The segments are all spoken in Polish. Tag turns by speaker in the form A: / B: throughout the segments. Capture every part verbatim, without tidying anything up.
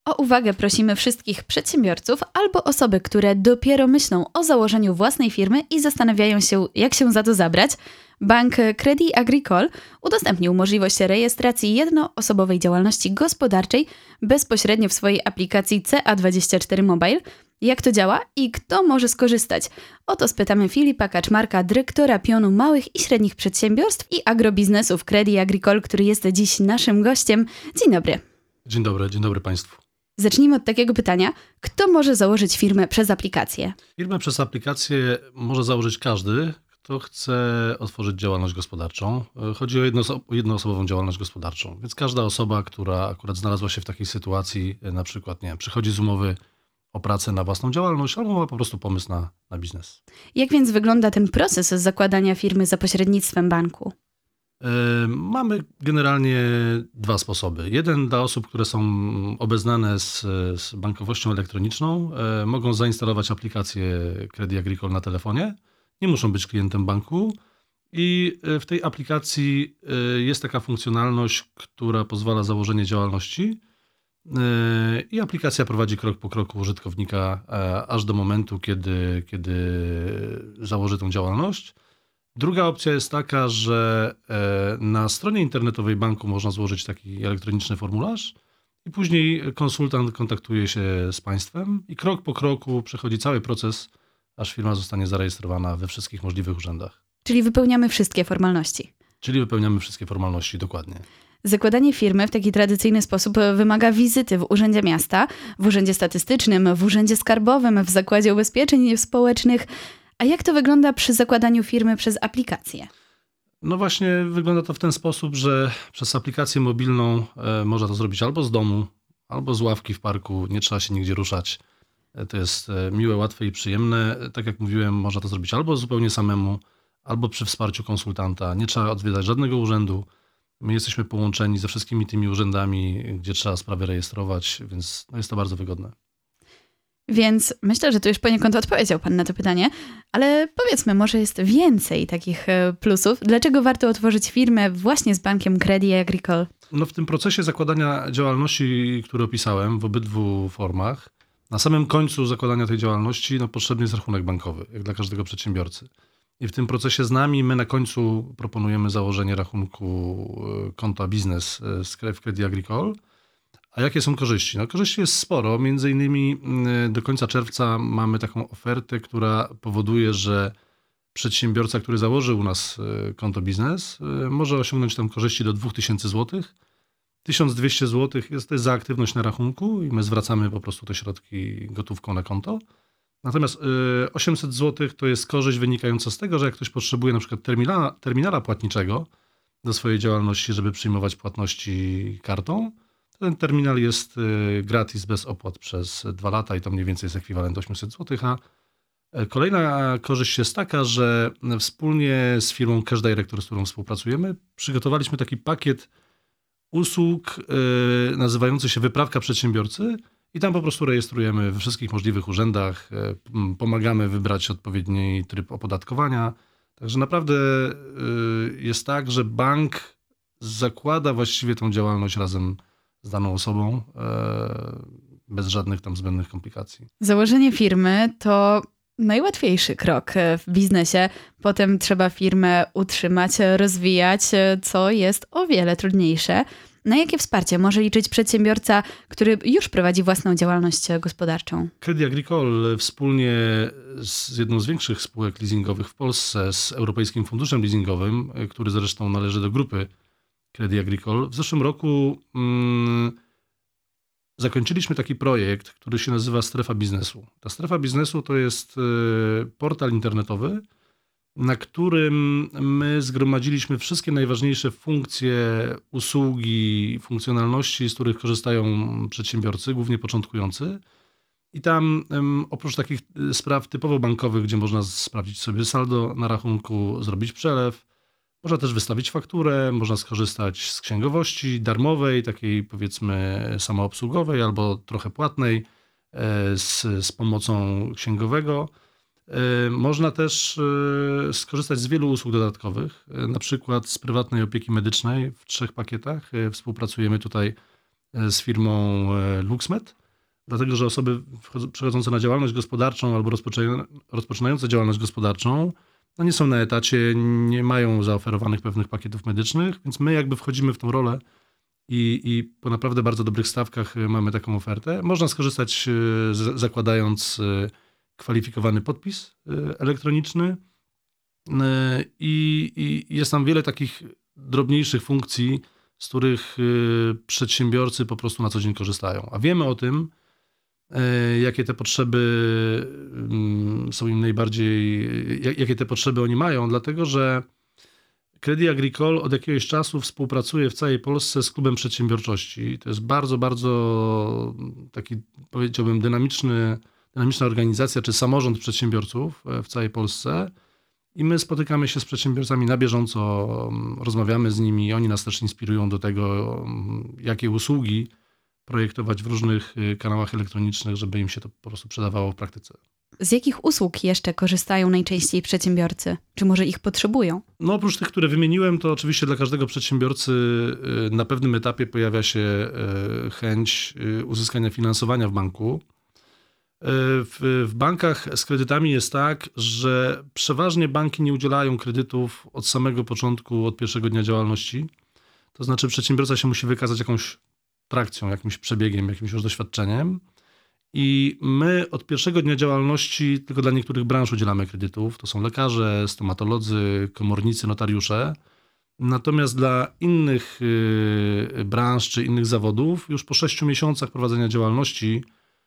A: O uwagę prosimy wszystkich przedsiębiorców albo osoby, które dopiero myślą o założeniu własnej firmy i zastanawiają się, jak się za to zabrać. Bank Crédit Agricole udostępnił możliwość rejestracji jednoosobowej działalności gospodarczej bezpośrednio w swojej aplikacji C A dwadzieścia cztery Mobile. Jak to działa i kto może skorzystać? O to spytamy Filipa Kaczmarka, dyrektora pionu małych i średnich przedsiębiorstw i agrobiznesu w Crédit Agricole, który jest dziś naszym gościem. Dzień dobry.
B: Dzień dobry, dzień dobry Państwu.
A: Zacznijmy od takiego pytania. Kto może założyć firmę przez aplikację?
B: Firmę przez aplikację może założyć każdy, kto chce otworzyć działalność gospodarczą. Chodzi o jednooso- jednoosobową działalność gospodarczą, więc każda osoba, która akurat znalazła się w takiej sytuacji, na przykład nie wiem, przychodzi z umowy o pracę na własną działalność, albo ma po prostu pomysł na, na biznes.
A: Jak więc wygląda ten proces zakładania firmy za pośrednictwem banku?
B: Yy, mamy generalnie dwa sposoby. Jeden dla osób, które są obeznane z, z bankowością elektroniczną, yy, mogą zainstalować aplikację Crédit Agricole na telefonie. Nie muszą być klientem banku i w tej aplikacji jest taka funkcjonalność, która pozwala założenie działalności i aplikacja prowadzi krok po kroku użytkownika aż do momentu, kiedy, kiedy założy tą działalność. Druga opcja jest taka, że na stronie internetowej banku można złożyć taki elektroniczny formularz i później konsultant kontaktuje się z państwem i krok po kroku przechodzi cały proces, aż firma zostanie zarejestrowana we wszystkich możliwych urzędach.
A: Czyli wypełniamy wszystkie formalności.
B: Czyli wypełniamy wszystkie formalności, dokładnie.
A: Zakładanie firmy w taki tradycyjny sposób wymaga wizyty w Urzędzie Miasta, w Urzędzie Statystycznym, w Urzędzie Skarbowym, w Zakładzie Ubezpieczeń Społecznych. A jak to wygląda przy zakładaniu firmy przez aplikację?
B: No właśnie wygląda to w ten sposób, że przez aplikację mobilną e, można to zrobić albo z domu, albo z ławki w parku, nie trzeba się nigdzie ruszać. To jest miłe, łatwe i przyjemne. Tak jak mówiłem, można to zrobić albo zupełnie samemu, albo przy wsparciu konsultanta. Nie trzeba odwiedzać żadnego urzędu. My jesteśmy połączeni ze wszystkimi tymi urzędami, gdzie trzeba sprawy rejestrować, więc no jest to bardzo wygodne.
A: Więc myślę, że tu już poniekąd odpowiedział pan na to pytanie, ale powiedzmy, może jest więcej takich plusów. Dlaczego warto otworzyć firmę właśnie z bankiem Crédit Agricole?
B: No w tym procesie zakładania działalności, który opisałem w obydwu formach, na samym końcu zakładania tej działalności no, potrzebny jest rachunek bankowy, jak dla każdego przedsiębiorcy. I w tym procesie z nami my na końcu proponujemy założenie rachunku konta biznes w Crédit Agricole. A jakie są korzyści? No korzyści jest sporo. Między innymi do końca czerwca mamy taką ofertę, która powoduje, że przedsiębiorca, który założy u nas konto biznes, może osiągnąć tam korzyści do dwa tysiące złotych. tysiąc dwieście złotych jest to za aktywność na rachunku i my zwracamy po prostu te środki gotówką na konto. Natomiast osiemset złotych to jest korzyść wynikająca z tego, że jak ktoś potrzebuje na przykład terminala, terminala płatniczego do swojej działalności, żeby przyjmować płatności kartą, to ten terminal jest gratis, bez opłat przez dwa lata i to mniej więcej jest ekwiwalent osiemset złotych. A kolejna korzyść jest taka, że wspólnie z firmą Cash Director, z którą współpracujemy, przygotowaliśmy taki pakiet usług yy, nazywający się Wyprawka Przedsiębiorcy i tam po prostu rejestrujemy we wszystkich możliwych urzędach, yy, pomagamy wybrać odpowiedni tryb opodatkowania. Także naprawdę yy, jest tak, że bank zakłada właściwie tą działalność razem z daną osobą, yy, bez żadnych tam zbędnych komplikacji.
A: Założenie firmy to najłatwiejszy krok w biznesie. Potem trzeba firmę utrzymać, rozwijać, co jest o wiele trudniejsze. Na jakie wsparcie może liczyć przedsiębiorca, który już prowadzi własną działalność gospodarczą?
B: Crédit Agricole wspólnie z jedną z większych spółek leasingowych w Polsce, z Europejskim Funduszem Leasingowym, który zresztą należy do grupy Crédit Agricole, w zeszłym roku mm, zakończyliśmy taki projekt, który się nazywa Strefa Biznesu. Ta Strefa Biznesu to jest portal internetowy, na którym my zgromadziliśmy wszystkie najważniejsze funkcje, usługi, funkcjonalności, z których korzystają przedsiębiorcy, głównie początkujący. I tam oprócz takich spraw typowo bankowych, gdzie można sprawdzić sobie saldo na rachunku, zrobić przelew, można też wystawić fakturę, można skorzystać z księgowości darmowej, takiej powiedzmy samoobsługowej albo trochę płatnej z, z pomocą księgowego. Można też skorzystać z wielu usług dodatkowych, na przykład z prywatnej opieki medycznej w trzech pakietach. Współpracujemy tutaj z firmą LuxMed, dlatego że osoby przechodzące na działalność gospodarczą albo rozpoczynające działalność gospodarczą no nie są na etacie, nie mają zaoferowanych pewnych pakietów medycznych, więc my jakby wchodzimy w tą rolę i, i po naprawdę bardzo dobrych stawkach mamy taką ofertę. Można skorzystać z, zakładając kwalifikowany podpis elektroniczny i, i jest tam wiele takich drobniejszych funkcji, z których przedsiębiorcy po prostu na co dzień korzystają. A wiemy o tym, jakie te potrzeby są im najbardziej, jakie te potrzeby oni mają, dlatego że Crédit Agricole od jakiegoś czasu współpracuje w całej Polsce z Klubem Przedsiębiorczości. To jest bardzo, bardzo taki, powiedziałbym, dynamiczny, dynamiczna organizacja, czy samorząd przedsiębiorców w całej Polsce. I my spotykamy się z przedsiębiorcami na bieżąco, rozmawiamy z nimi, oni nas też inspirują do tego, jakie usługi projektować w różnych kanałach elektronicznych, żeby im się to po prostu sprzedawało w praktyce.
A: Z jakich usług jeszcze korzystają najczęściej przedsiębiorcy? Czy może ich potrzebują?
B: No oprócz tych, które wymieniłem, to oczywiście dla każdego przedsiębiorcy na pewnym etapie pojawia się chęć uzyskania finansowania w banku. W, w bankach z kredytami jest tak, że przeważnie banki nie udzielają kredytów od samego początku, od pierwszego dnia działalności. To znaczy przedsiębiorca się musi wykazać jakąś trakcją, jakimś przebiegiem, jakimś już doświadczeniem. I my od pierwszego dnia działalności tylko dla niektórych branż udzielamy kredytów. To są lekarze, stomatolodzy, komornicy, notariusze. Natomiast dla innych branż czy innych zawodów już po sześciu miesiącach prowadzenia działalności,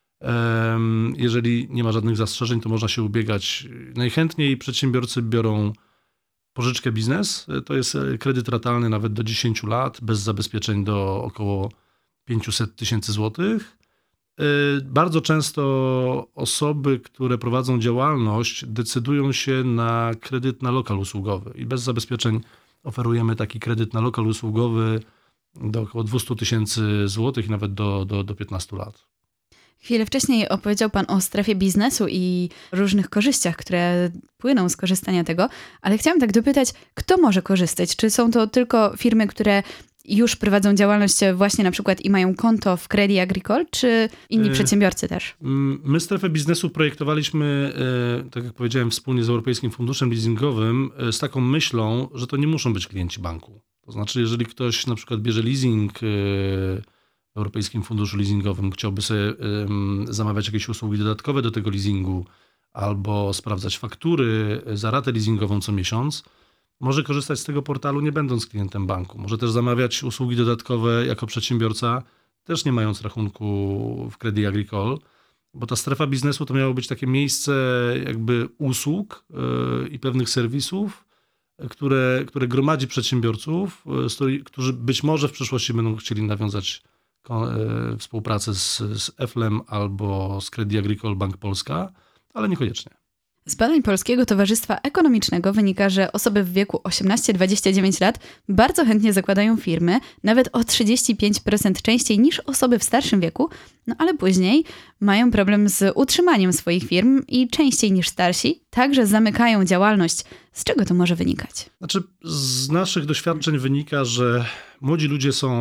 B: jeżeli nie ma żadnych zastrzeżeń, to można się ubiegać. Najchętniej przedsiębiorcy biorą pożyczkę biznes. To jest kredyt ratalny nawet do dziesięciu lat, bez zabezpieczeń do około pięćset tysięcy złotych. Bardzo często osoby, które prowadzą działalność, decydują się na kredyt na lokal usługowy i bez zabezpieczeń oferujemy taki kredyt na lokal usługowy do około dwieście tysięcy złotych i nawet do, do, do piętnastu lat.
A: Chwilę wcześniej opowiedział Pan o strefie biznesu i różnych korzyściach, które płyną z korzystania tego, ale chciałam tak dopytać, kto może korzystać? Czy są to tylko firmy, które już prowadzą działalność właśnie na przykład i mają konto w Crédit Agricole, czy inni yy, przedsiębiorcy też?
B: My strefę biznesu projektowaliśmy, tak jak powiedziałem, wspólnie z Europejskim Funduszem Leasingowym z taką myślą, że to nie muszą być klienci banku. To znaczy, jeżeli ktoś na przykład bierze leasing w Europejskim Funduszu Leasingowym, chciałby sobie zamawiać jakieś usługi dodatkowe do tego leasingu albo sprawdzać faktury za ratę leasingową co miesiąc, może korzystać z tego portalu nie będąc klientem banku. Może też zamawiać usługi dodatkowe jako przedsiębiorca, też nie mając rachunku w Crédit Agricole, bo ta strefa biznesu to miało być takie miejsce jakby usług i pewnych serwisów, które, które gromadzi przedsiębiorców, którzy być może w przyszłości będą chcieli nawiązać współpracę z, z Eflem albo z Crédit Agricole Bank Polska, ale niekoniecznie.
A: Z badań Polskiego Towarzystwa Ekonomicznego wynika, że osoby w wieku osiemnaście do dwudziestu dziewięciu lat bardzo chętnie zakładają firmy, nawet o trzydzieści pięć procent częściej niż osoby w starszym wieku, no ale później mają problem z utrzymaniem swoich firm i częściej niż starsi także zamykają działalność. Z czego to może wynikać?
B: Znaczy, z naszych doświadczeń wynika, że młodzi ludzie są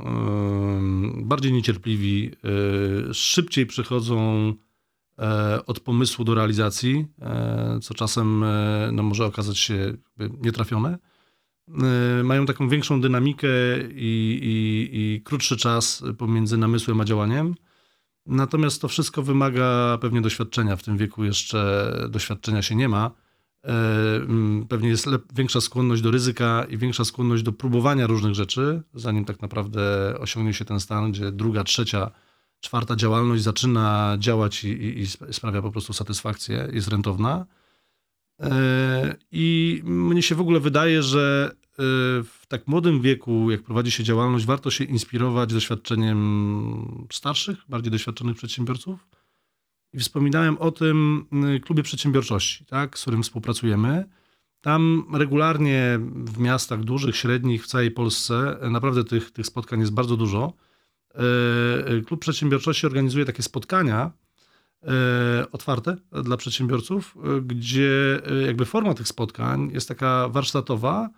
B: yy, bardziej niecierpliwi, yy, szybciej przychodzą od pomysłu do realizacji, co czasem no, może okazać się nietrafione. Mają taką większą dynamikę i, i, i krótszy czas pomiędzy namysłem a działaniem. Natomiast to wszystko wymaga pewnie doświadczenia. W tym wieku jeszcze doświadczenia się nie ma. Pewnie jest lep- większa skłonność do ryzyka i większa skłonność do próbowania różnych rzeczy, zanim tak naprawdę osiągnie się ten stan, gdzie druga, trzecia, czwarta działalność zaczyna działać i, i, i sprawia po prostu satysfakcję, jest rentowna. I mnie się w ogóle wydaje, że w tak młodym wieku, jak prowadzi się działalność, warto się inspirować doświadczeniem starszych, bardziej doświadczonych przedsiębiorców. I wspominałem o tym klubie przedsiębiorczości, tak, z którym współpracujemy. Tam regularnie w miastach dużych, średnich, w całej Polsce naprawdę tych, tych spotkań jest bardzo dużo. Klub Przedsiębiorczości organizuje takie spotkania otwarte dla przedsiębiorców, gdzie jakby forma tych spotkań jest taka warsztatowa,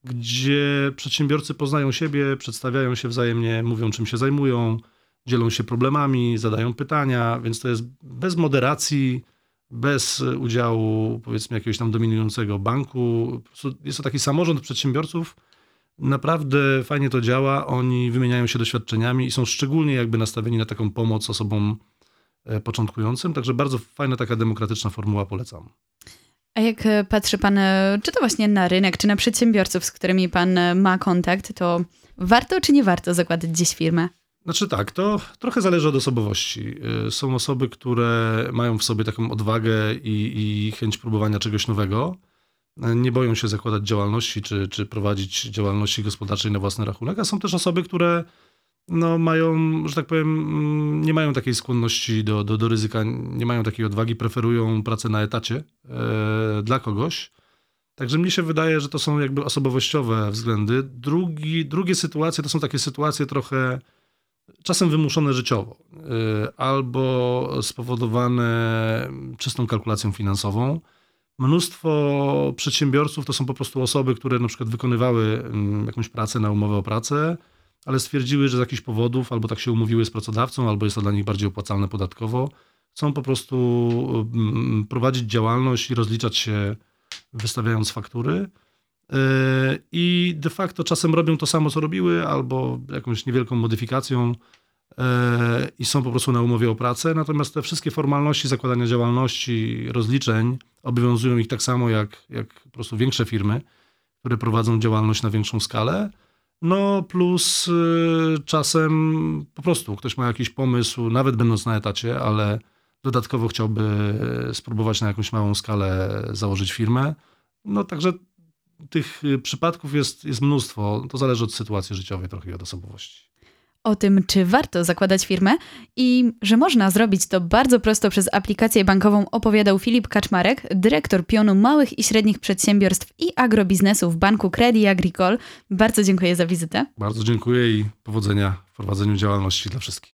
B: gdzie przedsiębiorcy poznają siebie, przedstawiają się wzajemnie, mówią czym się zajmują, dzielą się problemami, zadają pytania, więc to jest bez moderacji, bez udziału powiedzmy jakiegoś tam dominującego banku. Po prostu jest to taki samorząd przedsiębiorców. Naprawdę fajnie to działa, oni wymieniają się doświadczeniami i są szczególnie jakby nastawieni na taką pomoc osobom początkującym, także bardzo fajna taka demokratyczna formuła, polecam.
A: A jak patrzy pan, czy to właśnie na rynek, czy na przedsiębiorców, z którymi pan ma kontakt, to warto czy nie warto zakładać gdzieś firmę?
B: Znaczy tak, to trochę zależy od osobowości. Są osoby, które mają w sobie taką odwagę i, i chęć próbowania czegoś nowego. Nie boją się zakładać działalności, czy, czy prowadzić działalności gospodarczej na własny rachunek, a są też osoby, które no, mają, że tak powiem, nie mają takiej skłonności do, do, do ryzyka, nie mają takiej odwagi, preferują pracę na etacie e, dla kogoś. Także mnie się wydaje, że to są jakby osobowościowe względy. Drugi, drugie sytuacje to są takie sytuacje trochę czasem wymuszone życiowo e, albo spowodowane czystą kalkulacją finansową. Mnóstwo przedsiębiorców to są po prostu osoby, które na przykład wykonywały jakąś pracę na umowę o pracę, ale stwierdziły, że z jakichś powodów albo tak się umówiły z pracodawcą, albo jest to dla nich bardziej opłacalne podatkowo, chcą po prostu prowadzić działalność i rozliczać się wystawiając faktury. I de facto czasem robią to samo, co robiły, albo jakąś niewielką modyfikacją i są po prostu na umowie o pracę. Natomiast te wszystkie formalności zakładania działalności, rozliczeń obowiązują ich tak samo jak, jak po prostu większe firmy, które prowadzą działalność na większą skalę. No plus y, czasem po prostu ktoś ma jakiś pomysł, nawet będąc na etacie, ale dodatkowo chciałby spróbować na jakąś małą skalę założyć firmę. No także tych przypadków jest, jest mnóstwo. To zależy od sytuacji życiowej trochę i od osobowości.
A: O tym, czy warto zakładać firmę i że można zrobić to bardzo prosto przez aplikację bankową, opowiadał Filip Kaczmarek, dyrektor pionu małych i średnich przedsiębiorstw i agrobiznesu w banku Crédit Agricole. Bardzo dziękuję za wizytę.
B: Bardzo dziękuję i powodzenia w prowadzeniu działalności dla wszystkich.